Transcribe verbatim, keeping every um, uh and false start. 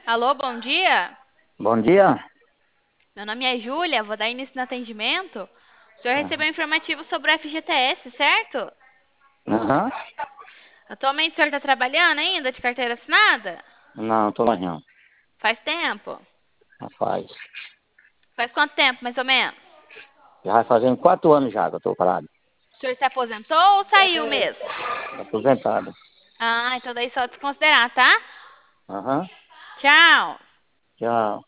Alô, bom dia. Bom dia. Meu nome é Júlia, vou dar início no atendimento. O senhor recebeu um informativo sobre o F G T S, certo? Aham. Atualmente o senhor está trabalhando ainda de carteira assinada? Não, tô mais não. Faz tempo? Rapaz, Faz quanto tempo, mais ou menos? já vai fazendo quatro anos já que eu tô parado. O senhor se aposentou ou saiu mesmo? Aposentado. Ah, então daí só desconsiderar, tá? Aham. Tchau. Já